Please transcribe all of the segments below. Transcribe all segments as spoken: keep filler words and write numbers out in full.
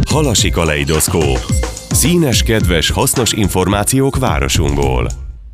Halasi kaleidoszkóp. Színes, kedves, hasznos információk városunkból.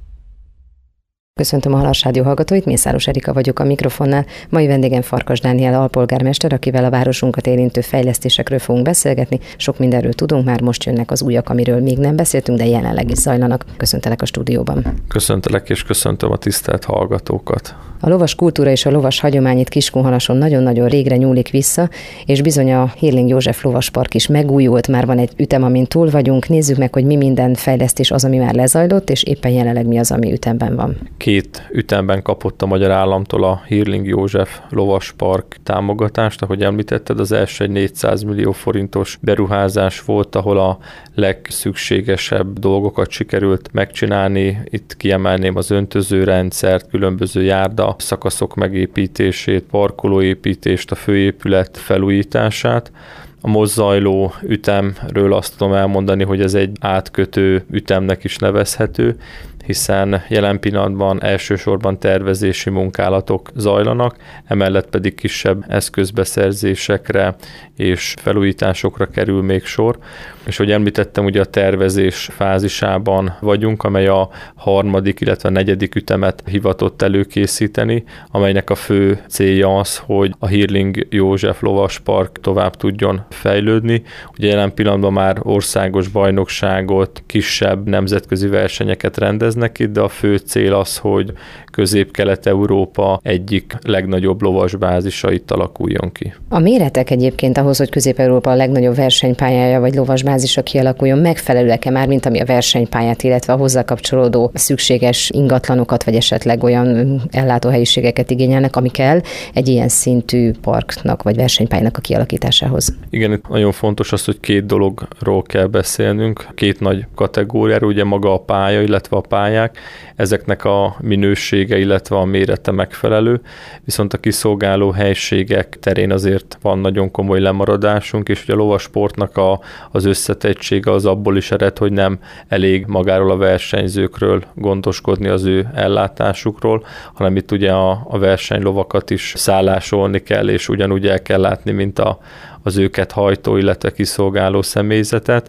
Köszöntöm a Halas Rádió hallgatóit, Mészáros Erika vagyok a mikrofonnál. Mai vendégem Farkas Dániel alpolgármester, akivel a városunkat érintő fejlesztésekről fogunk beszélgetni. Sok mindenről tudunk, már most jönnek az újak, amiről még nem beszéltünk, de jelenleg is zajlanak. Köszöntelek a stúdióban. Köszöntelek és köszöntöm a tisztelt hallgatókat. A lovas kultúra és a lovas hagyomány itt Kiskunhalason nagyon-nagyon régre nyúlik vissza, és bizony a Hírling József Lovaspark is megújult, már van egy ütem, amin túl vagyunk. Nézzük meg, hogy mi minden fejlesztés az, ami már lezajlott, és éppen jelenleg mi az, ami ütemben van. Két ütemben kapott a magyar államtól a Hírling József Lovaspark támogatást, ahogy említetted, az első egy négyszáz millió forintos beruházás volt, ahol a legszükségesebb dolgokat sikerült megcsinálni. Itt kiemelném az öntözőrendszert, különböző járda szakaszok megépítését, parkolóépítést, a főépület felújítását. A most zajló ütemről azt tudom elmondani, hogy ez egy átkötő ütemnek is nevezhető, hiszen jelen pillanatban elsősorban tervezési munkálatok zajlanak, emellett pedig kisebb eszközbeszerzésekre és felújításokra kerül még sor. És hogy említettem, ugye a tervezés fázisában vagyunk, amely a harmadik, illetve a negyedik ütemet hivatott előkészíteni, amelynek a fő célja az, hogy a Hírling József Lovaspark tovább tudjon fejlődni. Ugye jelen pillanatban már országos bajnokságot, kisebb nemzetközi versenyeket rendeznek itt, de a fő cél az, hogy Közép-Kelet-Európa egyik legnagyobb lovasbázisa itt alakuljon ki. A méretek egyébként ahhoz, hogy Közép-Európa a legnagyobb versenypályája vagy lovasbázisa kialakuljon, megfelelőek-e már, mint ami a versenypályát, illetve a hozzá kapcsolódó szükséges ingatlanokat, vagy esetleg olyan ellátóhelyiségeket igényelnek, ami kell egy ilyen szintű parknak, vagy versenypályának a kialakításához? Igen, itt nagyon fontos az, hogy két dologról kell beszélnünk, két nagy kategóriáról, ugye maga a pálya, illetve a pályák, ezeknek a minősége, illetve a mérete megfelelő, viszont a kiszolgáló helységek terén azért van nagyon komoly lemaradásunk, és ugye a lovasportnak a, az összetettsége az abból is ered, hogy nem elég magáról a versenyzőkről gondoskodni, az ő ellátásukról, hanem itt ugye a, a versenylovakat is szállásolni kell, és ugyanúgy el kell látni, mint a, az őket hajtó, illetve kiszolgáló személyzetet.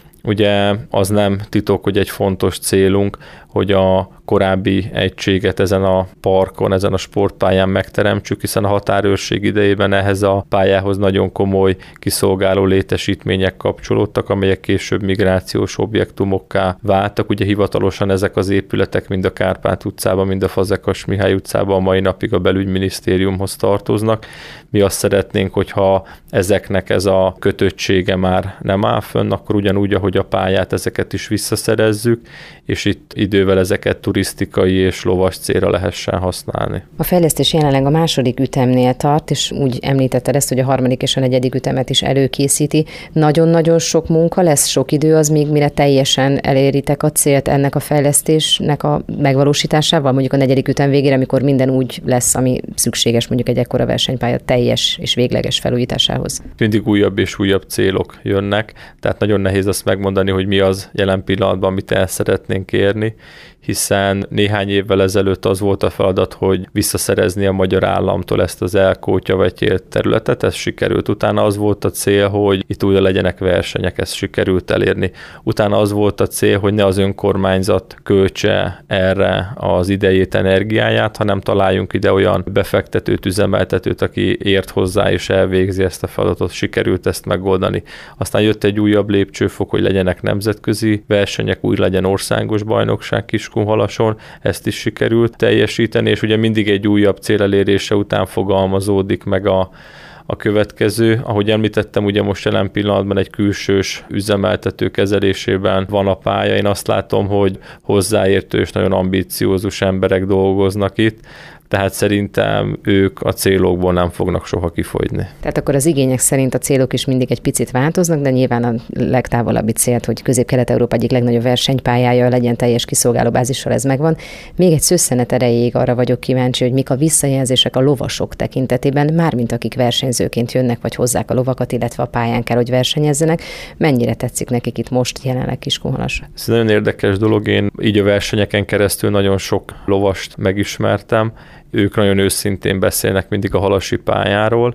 Ugye az nem titok, hogy egy fontos célunk, hogy a korábbi egységet ezen a parkon, ezen a sportpályán megteremtsük, hiszen a határőrség idejében ehhez a pályához nagyon komoly kiszolgáló létesítmények kapcsolódtak, amelyek később migrációs objektumokká váltak. Ugye hivatalosan ezek az épületek mind a Kárpát utcában, mind a Fazekas Mihály utcában a mai napig a belügyminisztériumhoz tartoznak. Mi azt szeretnénk, hogyha ezeknek ez a kötöttsége már nem áll fönn, akkor ugyanúgy, ahogy a pályát, ezeket is visszaszerezzük, és itt idővel ezeket turisztikai és lovas célra lehessen használni. A fejlesztés jelenleg a második ütemnél tart, és úgy említetted ezt, hogy a harmadik és a negyedik ütemet is előkészíti. Nagyon-nagyon sok munka lesz, sok idő az még, mire teljesen eléritek a célt ennek a fejlesztésnek a megvalósításával, mondjuk a negyedik ütem végére, amikor minden úgy lesz, ami szükséges mondjuk egy ekkora versenypálya teljes és végleges felújításához. Mindig újabb és újabb célok jönnek, tehát nagyon nehéz azt megmondani, hogy mi az jelen pillanatban, amit el szeretnénk érni, hiszen néhány évvel ezelőtt az volt a feladat, hogy visszaszerezni a magyar államtól ezt az elkótyavetyélt területet, ez sikerült. Utána az volt a cél, hogy itt újra legyenek versenyek, ezt sikerült elérni. Utána az volt a cél, hogy ne az önkormányzat költse erre az idejét, energiáját, hanem találjunk ide olyan befektetőt, üzemeltetőt, aki ért hozzá és elvégzi ezt a feladatot. Sikerült ezt megoldani. Aztán jött egy újabb lépcsőfok, hogy legyenek nemzetközi versenyek, úgy legyen országos bajnokság Kiskunhalason, ezt is sikerült teljesíteni, és ugye mindig egy újabb cél elérése után fogalmazódik meg a, a következő. Ahogy említettem, ugye most jelen pillanatban egy külsős üzemeltető kezelésében van a pálya. Én azt látom, hogy hozzáértő és nagyon ambiciózus emberek dolgoznak itt, tehát szerintem ők a célokból nem fognak soha kifogyni. Tehát akkor az igények szerint a célok is mindig egy picit változnak, de nyilván a legtávolabbi célt, hogy Közép-Kelet-Európa egyik legnagyobb versenypályája legyen teljes kiszolgáló bázissal, ez megvan. Még egy szősszenet erejéig arra vagyok kíváncsi, hogy mik a visszajelzések a lovasok tekintetében, mármint akik versenyzőként jönnek, vagy hozzák a lovakat, illetve a pályán kell, hogy versenyezzenek. Mennyire tetszik nekik itt most jelenleg Kiskunhalas? Ez nagyon érdekes dolog, én így a versenyeken keresztül nagyon sok lovast megismertem, ők nagyon őszintén beszélnek mindig a halasi pályáról,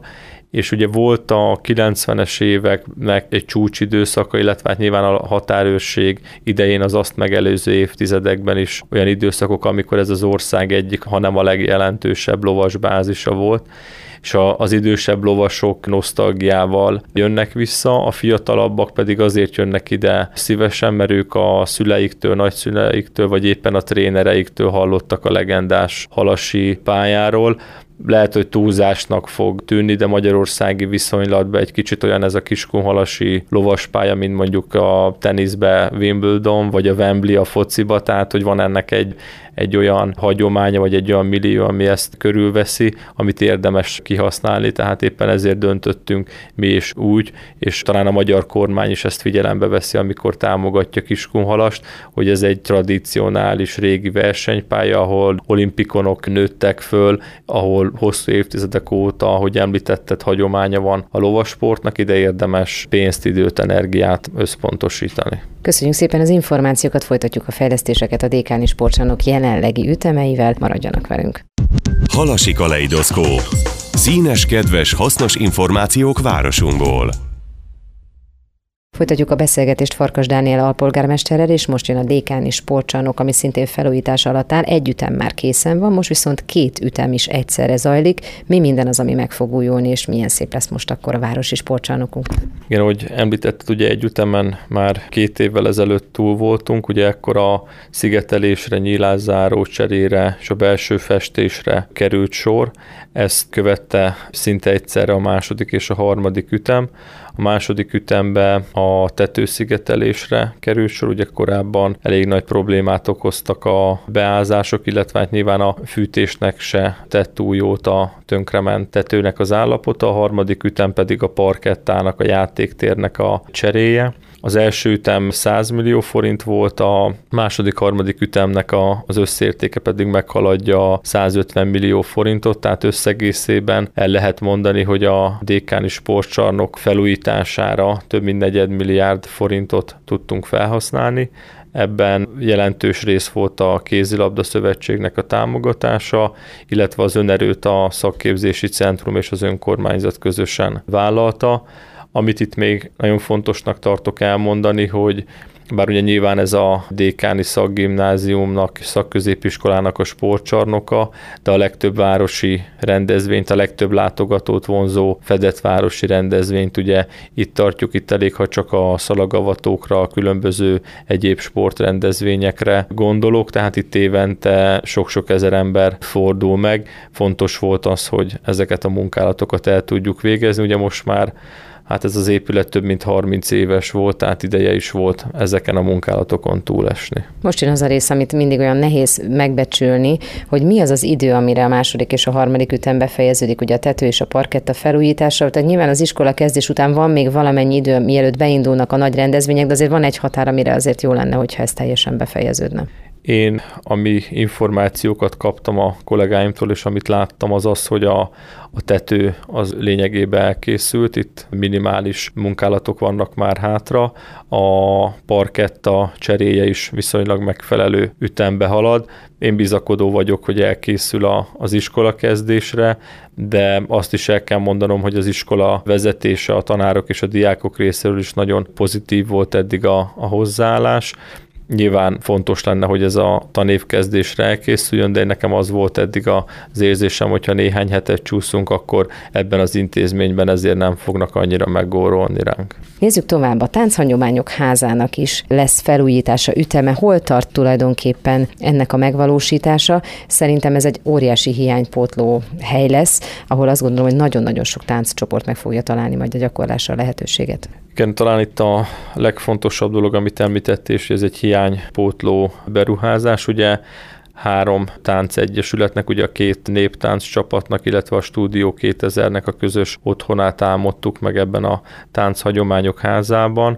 és ugye volt a kilencvenes éveknek egy csúcsidőszaka, illetve hát nyilván a határőrség idején az azt megelőző évtizedekben is olyan időszakok, amikor ez az ország egyik, hanem a legjelentősebb lovasbázisa volt, és az idősebb lovasok nosztalgiával jönnek vissza, a fiatalabbak pedig azért jönnek ide szívesen, mert ők a szüleiktől, nagyszüleiktől, vagy éppen a trénereiktől hallottak a legendás halasi pályáról. Lehet, hogy túlzásnak fog tűnni, de magyarországi viszonylatban egy kicsit olyan ez a kiskunhalasi lovaspálya, mint mondjuk a teniszbe Wimbledon, vagy a Wembley a fociba, tehát hogy van ennek egy, egy olyan hagyománya, vagy egy olyan millió, ami ezt körülveszi, amit érdemes kihasználni, tehát éppen ezért döntöttünk mi is úgy, és talán a magyar kormány is ezt figyelembe veszi, amikor támogatja kiskunhalast, hogy ez egy tradicionális régi versenypálya, ahol olimpikonok nőttek föl, ahol hosszú évtizedek óta, ahogy említetted, hagyománya van a lovasportnak, ide érdemes pénzt, időt, energiát összpontosítani. Köszönjük szépen az információkat, folytatjuk a fejlesztéseket a Dékáni Sportcsarnok jelenlegi üzemeivel, maradjanak velünk. Halasi kaleidoszkóp. Színes, kedves, hasznos információk városunkból. Folytatjuk a beszélgetést Farkas Dániel alpolgármesterrel, és most jön a Dékáni Sportcsarnok, ami szintén felújítás alatt áll. Egy ütem már készen van, most viszont két ütem is egyszerre zajlik. Mi minden az, ami meg fog újulni, és milyen szép lesz most akkor a városi sportcsarnokunk? Igen, ahogy említetted, ugye egy ütemen már két évvel ezelőtt túl voltunk, ugye ekkor a szigetelésre, nyílászáró cserére és a belső festésre került sor. Ezt követte szinte egyszerre a második és a harmadik ütem. A második ütemben a tetőszigetelésre került sor, ugye korábban elég nagy problémát okoztak a beázások, illetve hát nyilván a fűtésnek se tett túl jót a tönkrement tetőnek az állapota, a harmadik ütem pedig a parkettának, a játéktérnek a cseréje. Az első ütem száz millió forint volt, a második, harmadik ütemnek a, az összértéke pedig meghaladja százötven millió forintot, tehát összegészében el lehet mondani, hogy a Dékáni Sportcsarnok felújítására több mint negyed milliárd forintot tudtunk felhasználni. Ebben jelentős rész volt a Kézilabda Szövetségnek a támogatása, illetve az önerőt a szakképzési centrum és az önkormányzat közösen vállalta. Amit itt még nagyon fontosnak tartok elmondani, hogy bár ugye nyilván ez a Dékáni Szakgimnáziumnak, szakközépiskolának a sportcsarnoka, de a legtöbb városi rendezvényt, a legtöbb látogatót vonzó fedett városi rendezvényt ugye itt tartjuk, itt elég, ha csak a szalagavatókra, a különböző egyéb sportrendezvényekre gondolok, tehát itt évente sok-sok ezer ember fordul meg. Fontos volt az, hogy ezeket a munkálatokat el tudjuk végezni, ugye most már hát ez az épület több mint harminc éves volt, tehát ideje is volt ezeken a munkálatokon túlesni. Most jön az a rész, amit mindig olyan nehéz megbecsülni, hogy mi az az idő, amire a második és a harmadik ütem befejeződik, ugye a tető és a parketta felújítása. Tehát nyilván az iskola kezdés után van még valamennyi idő, mielőtt beindulnak a nagy rendezvények, de azért van egy határ, amire azért jó lenne, hogyha ez teljesen befejeződne. Én, ami információkat kaptam a kollégáimtól, és amit láttam, az az, hogy a, a tető az lényegében elkészült, itt minimális munkálatok vannak már hátra, a parketta cseréje is viszonylag megfelelő ütembe halad. Én bizakodó vagyok, hogy elkészül a, az iskola kezdésre, de azt is el kell mondanom, hogy az iskola vezetése, a tanárok és a diákok részéről is nagyon pozitív volt eddig a, a hozzáállás. Nyilván fontos lenne, hogy ez a tanévkezdésre elkészüljön, de nekem az volt eddig az érzésem, hogyha néhány hetet csúszunk, akkor ebben az intézményben ezért nem fognak annyira meggórolni ránk. Nézzük tovább, a Tánchagyományok Házának is lesz felújítása, üteme. Hol tart tulajdonképpen ennek a megvalósítása? Szerintem ez egy óriási hiánypótló hely lesz, ahol azt gondolom, hogy nagyon-nagyon sok tánccsoport meg fogja találni majd a gyakorlásra lehetőséget. Igen, talán itt a legfontosabb dolog, amit említettél, hogy ez egy hiánypótló beruházás. Ugye három táncegyesületnek, ugye a két néptánc csapatnak, illetve a Stúdió kétezernek a közös otthonát álmodtuk meg ebben a Tánchagyományok Házában.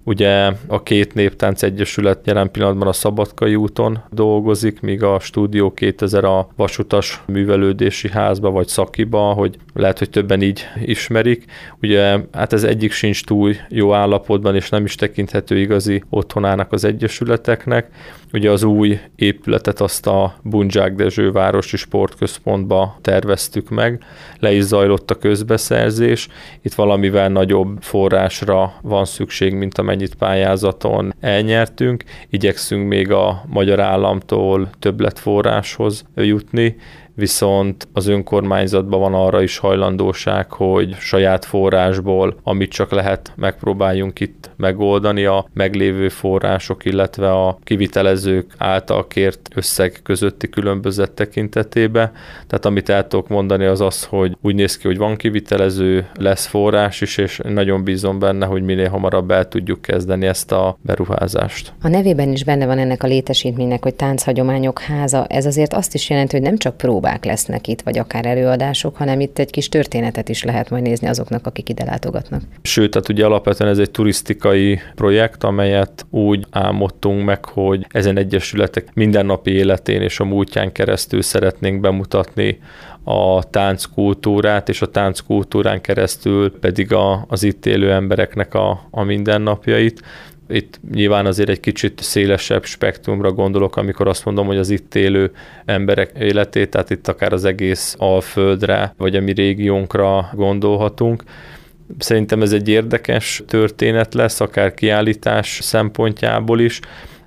Ugye a két néptánc egyesület jelen pillanatban a Szabadkai úton dolgozik, míg a Stúdió kétezer a Vasutas Művelődési Házba vagy Szakiba, hogy lehet, hogy többen így ismerik. Ugye hát ez egyik sincs túl jó állapotban, és nem is tekinthető igazi otthonának az egyesületeknek. Ugye az új épületet azt a Bundzsák Dezső városi sportközpontba terveztük meg, le is zajlott a közbeszerzés. Itt valamivel nagyobb forrásra van szükség, mint amennyit pályázaton elnyertünk. Igyekszünk még a magyar államtól többletforráshoz jutni, viszont az önkormányzatban van arra is hajlandóság, hogy saját forrásból, amit csak lehet, megpróbáljunk itt megoldani a meglévő források, illetve a kivitelezők által kért összeg közötti különbözet tekintetébe. Tehát amit el tudok mondani az az, hogy úgy néz ki, hogy van kivitelező, lesz forrás is, és nagyon bízom benne, hogy minél hamarabb el tudjuk kezdeni ezt a beruházást. A nevében is benne van ennek a létesítménynek, hogy Tánchagyományok Háza. Ez azért azt is jelenti, hogy nem csak próbák lesznek itt, vagy akár előadások, hanem itt egy kis történetet is lehet majd nézni azoknak, akik ide látogatnak. Sőt, tehát ugye alapvetően ez egy turisztikai projekt, amelyet úgy álmodtunk meg, hogy ezen egyesületek mindennapi életén és a múltján keresztül szeretnénk bemutatni a tánckultúrát, és a tánckultúrán keresztül pedig a, az itt élő embereknek a, a mindennapjait. Itt nyilván azért egy kicsit szélesebb spektrumra gondolok, amikor azt mondom, hogy az itt élő emberek életét, tehát itt akár az egész Alföldre, vagy a mi régiónkra gondolhatunk. Szerintem ez egy érdekes történet lesz, akár kiállítás szempontjából is.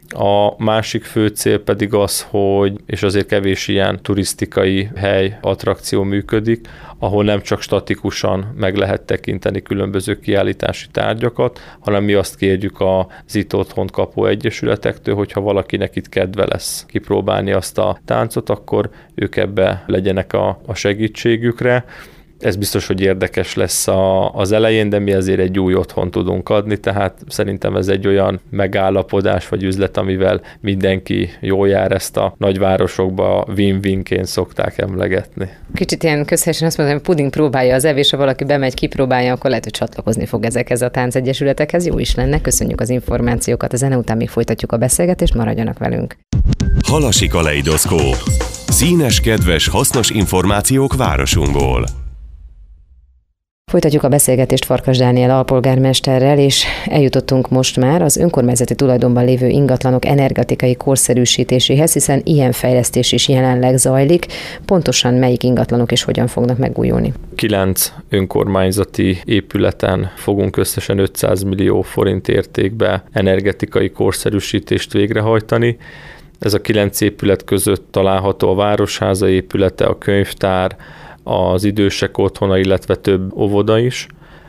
A másik fő cél pedig az, hogy, és azért kevés ilyen turisztikai hely, attrakció működik, ahol nem csak statikusan meg lehet tekinteni különböző kiállítási tárgyakat, hanem mi azt kérjük az Itt Otthont kapó egyesületektől, hogyha valakinek itt kedve lesz kipróbálni azt a táncot, akkor ők ebbe legyenek a, a segítségükre. Ez biztos, hogy érdekes lesz a, az elején, de mi azért egy új otthon tudunk adni, tehát szerintem ez egy olyan megállapodás vagy üzlet, amivel mindenki jól jár, ezt a nagyvárosokba win-winként szokták emlegetni. Kicsit ilyen közhelyesen azt mondom, hogy puding próbálja az evés, ha valaki bemegy, kipróbálja, akkor lehet, hogy csatlakozni fog ezekhez a táncegyesületekhez. Jó is lenne, köszönjük az információkat, a zene után még folytatjuk a beszélgetést, maradjanak velünk. Halasi kaleidoszkóp. Színes, kedves, hasznos információk városunkból. Folytatjuk a beszélgetést Farkas Dániel alpolgármesterrel, és eljutottunk most már az önkormányzati tulajdonban lévő ingatlanok energetikai korszerűsítéséhez, hiszen ilyen fejlesztés is jelenleg zajlik. Pontosan melyik ingatlanok és hogyan fognak megújulni? Kilenc önkormányzati épületen fogunk összesen ötszáz millió forint értékbe energetikai korszerűsítést végrehajtani. Ez a kilenc épület között található a Városháza épülete, a könyvtár, az idősek otthona, illetve több óvoda is.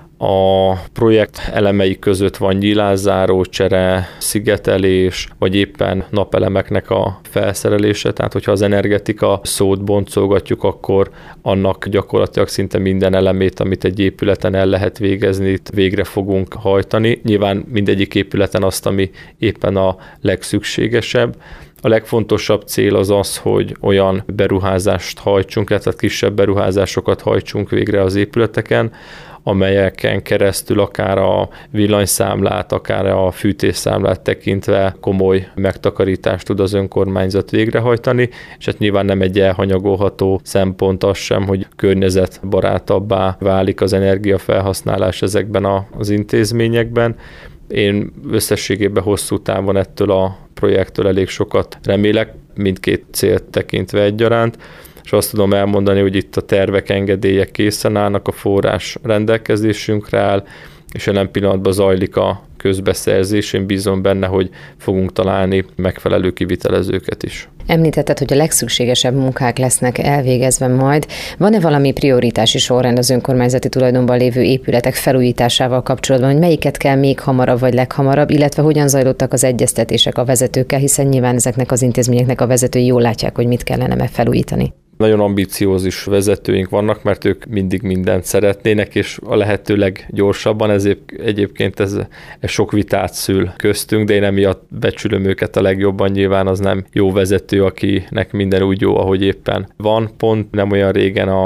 A projekt elemei között van nyilászárócsere, szigetelés, vagy éppen napelemeknek a felszerelése, tehát hogyha az energetika szót boncolgatjuk, akkor annak gyakorlatilag szinte minden elemét, amit egy épületen el lehet végezni, itt végre fogunk hajtani. Nyilván mindegyik épületen azt, ami éppen a legszükségesebb. A legfontosabb cél az az, hogy olyan beruházást hajtsunk, tehát kisebb beruházásokat hajtsunk végre az épületeken, amelyeken keresztül akár a villanyszámlát, akár a fűtésszámlát tekintve komoly megtakarítást tud az önkormányzat végrehajtani, és hát nyilván nem egy elhanyagolható szempont az sem, hogy környezetbarátabbá válik az energiafelhasználás ezekben az intézményekben. Én összességében hosszú távon ettől a projektől elég sokat remélek, mindkét célt tekintve egyaránt, és azt tudom elmondani, hogy itt a tervek, engedélyek készen állnak, a forrás rendelkezésünkre áll, és jelen pillanatban zajlik a közbeszerzés. Én bízom benne, hogy fogunk találni megfelelő kivitelezőket is. Említetted, hogy a legszükségesebb munkák lesznek elvégezve majd. Van-e valami prioritási sorrend az önkormányzati tulajdonban lévő épületek felújításával kapcsolatban, hogy melyiket kell még hamarabb vagy leghamarabb, illetve hogyan zajlottak az egyeztetések a vezetőkkel, hiszen nyilván ezeknek az intézményeknek a vezetői jól látják, hogy mit kellene felújítani. Nagyon ambiciózus vezetőink vannak, mert ők mindig mindent szeretnének, és a lehető leggyorsabban, ezért egyébként ez, ez sok vitát szül köztünk, de én emiatt becsülöm őket a legjobban, nyilván az nem jó vezető, akinek minden úgy jó, ahogy éppen van. Pont nem olyan régen a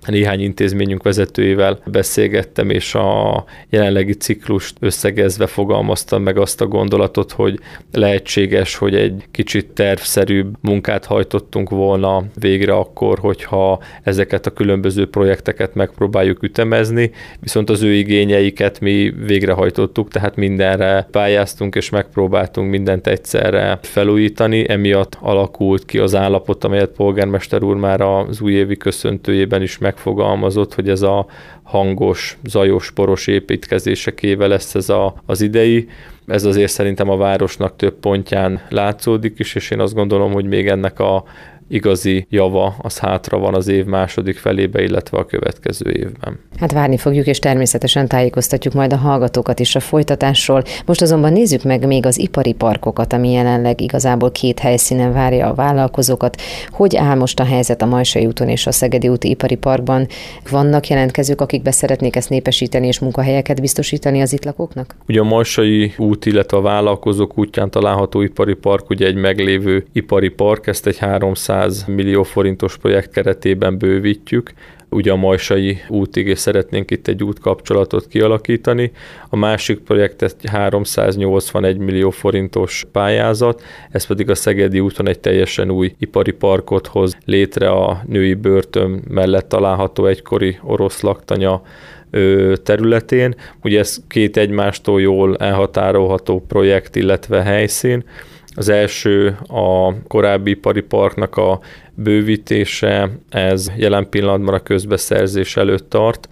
néhány intézményünk vezetőjével beszélgettem, és a jelenlegi ciklust összegezve fogalmaztam meg azt a gondolatot, hogy lehetséges, hogy egy kicsit tervszerűbb munkát hajtottunk volna végre akkor, hogyha ezeket a különböző projekteket megpróbáljuk ütemezni, viszont az ő igényeiket mi végrehajtottuk, tehát mindenre pályáztunk, és megpróbáltunk mindent egyszerre felújítani, emiatt alakult ki az állapot, amelyet polgármester úr már az újévi köszöntőjében is megfogalmazott, hogy ez a hangos, zajos, poros építkezésekével lesz ez a, az idei. Ez azért szerintem a városnak több pontján látszódik is, és én azt gondolom, hogy még ennek a igazi java az hátra van az év második felébe, illetve a következő évben. Hát várni fogjuk, és természetesen tájékoztatjuk majd a hallgatókat is a folytatásról. Most azonban nézzük meg még az ipari parkokat, ami jelenleg igazából két helyszínen várja a vállalkozókat. Hogy áll most a helyzet a Majsai úton és a Szegedi úti ipari parkban? Vannak jelentkezők, akik be szeretnék ezt népesíteni és munkahelyeket biztosítani az itt lakóknak? Ugye a Majsai út, illetve a vállalkozók útján található ipari park ugye egy meglévő ipari park, ezt egy háromszáz millió forintos projekt keretében bővítjük. Ugye a Majsai útig, és szeretnénk itt egy útkapcsolatot kialakítani. A másik projekt egy háromszáznyolcvanegy millió forintos pályázat, ez pedig a Szegedi úton egy teljesen új ipari parkot hoz létre a női börtön mellett található egykori orosz laktanya területén. Ugye ez két egymástól jól elhatárolható projekt, illetve helyszín. Az első a korábbi ipari parknak a bővítése, ez jelen pillanatban a közbeszerzés előtt tart.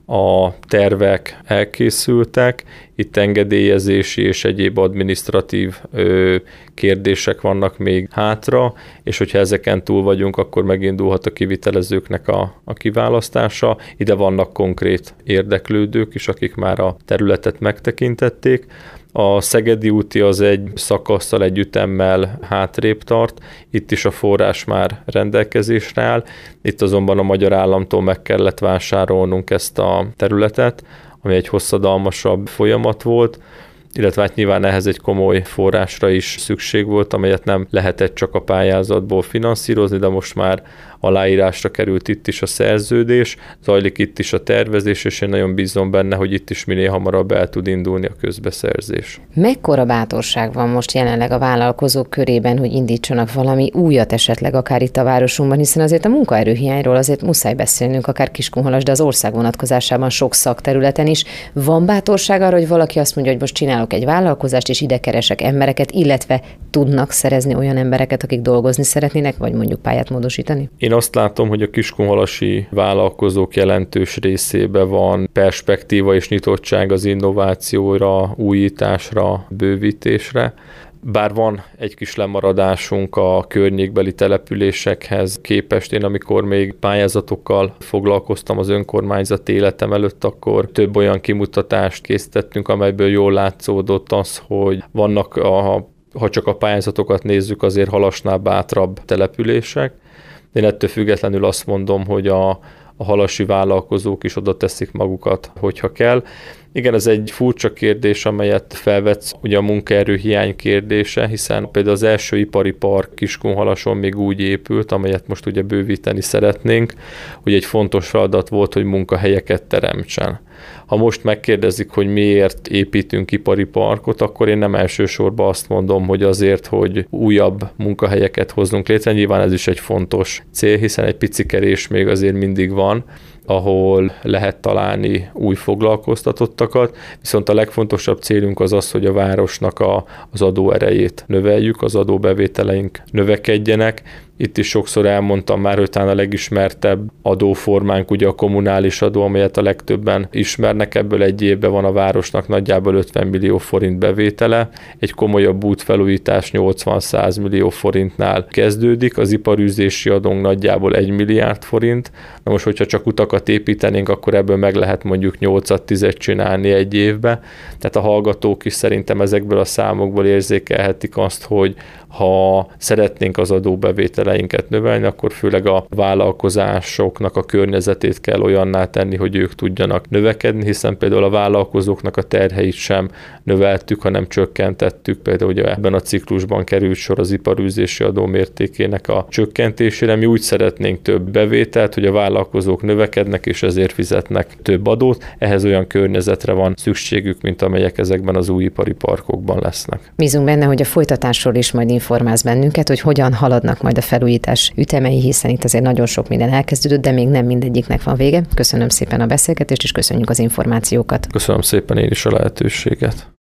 A tervek elkészültek, itt engedélyezési és egyéb adminisztratív ö, kérdések vannak még hátra, és hogyha ezeken túl vagyunk, akkor megindulhat a kivitelezőknek a, a kiválasztása. Ide vannak konkrét érdeklődők is, akik már a területet megtekintették. A Szegedi úti az egy szakasszal, egy ütemmel hátrébb tart, itt is a forrás már rendelkezésre áll, itt azonban a magyar államtól meg kellett vásárolnunk ezt a területet, ami egy hosszadalmasabb folyamat volt, illetve hát nyilván ehhez egy komoly forrásra is szükség volt, amelyet nem lehetett csak a pályázatból finanszírozni, de most már aláírásra került itt is a szerződés, zajlik itt is a tervezés, és én nagyon bízom benne, hogy itt is minél hamarabb el tud indulni a közbeszerzés. Mekkora bátorság van most jelenleg a vállalkozók körében, hogy indítsanak valami újat esetleg akár itt a városunkban, hiszen azért a munkaerőhiányról azért muszáj beszélnünk, akár Kiskunhalas, de az ország vonatkozásában sok szakterületen is. Van bátorság arra, hogy valaki azt mondja, hogy most csinálok egy vállalkozást, és ide keresek embereket, illetve tudnak szerezni olyan embereket, akik dolgozni szeretnének, vagy mondjuk pályát módosítani? Én azt látom, hogy a kiskunhalasi vállalkozók jelentős részében van perspektíva és nyitottság az innovációra, újításra, bővítésre. Bár van egy kis lemaradásunk a környékbeli településekhez képest, én amikor még pályázatokkal foglalkoztam az önkormányzat életem előtt, akkor több olyan kimutatást készítettünk, amelyből jól látszódott az, hogy vannak, a, ha csak a pályázatokat nézzük, azért halasnál bátrabb települések. Én ettől függetlenül azt mondom, hogy a, a halasi vállalkozók is oda teszik magukat, hogyha kell. Igen, ez egy furcsa kérdés, amelyet felvetsz, ugye a munkaerőhiány kérdése, hiszen például az első ipari park Kiskunhalason még úgy épült, amelyet most ugye bővíteni szeretnénk, hogy egy fontos feladat volt, hogy munkahelyeket teremtsen. Ha most megkérdezik, hogy miért építünk ipari parkot, akkor én nem elsősorban azt mondom, hogy azért, hogy újabb munkahelyeket hozzunk létre. Nyilván ez is egy fontos cél, hiszen egy pici kerés még azért mindig van, ahol lehet találni új foglalkoztatottakat, viszont a legfontosabb célunk az az, hogy a városnak a, az adóerejét növeljük, az adóbevételeink növekedjenek. Itt is sokszor elmondtam már, hogy talán a legismertebb adóformánk ugye a kommunális adó, amelyet a legtöbben ismernek, ebből egy évben van a városnak nagyjából ötven millió forint bevétele, egy komolyabb útfelújítás nyolcvan-száz millió forintnál kezdődik, az iparűzési adónk nagyjából egy milliárd forint, na most, hogyha csak utakat építenénk, akkor ebből meg lehet mondjuk nyolcat-tízet csinálni egy évbe, tehát a hallgatók is szerintem ezekből a számokból érzékelhetik azt, hogy ha szeretnénk az adóbevételeink bevételeinket növelni, akkor főleg a vállalkozásoknak a környezetét kell olyanná tenni, hogy ők tudjanak növekedni, hiszen például a vállalkozóknak a terheit sem növeltük, hanem csökkentettük. Például ugye ebben a ciklusban került sor az iparűzési adó mértékének a csökkentésére. Mi úgy szeretnénk több bevételt, hogy a vállalkozók növekednek, és ezért fizetnek több adót. Ehhez olyan környezetre van szükségük, mint amelyek ezekben az új ipari parkokban lesznek. Bízunk benne, hogy a folytatásról is majd informálsz bennünket, hogy hogyan haladnak majd a felújítás ütemei, hiszen itt azért nagyon sok minden elkezdődött, de még nem mindegyiknek van vége. Köszönöm szépen a beszélgetést, és köszönjük az információkat. Köszönöm szépen én is a lehetőséget.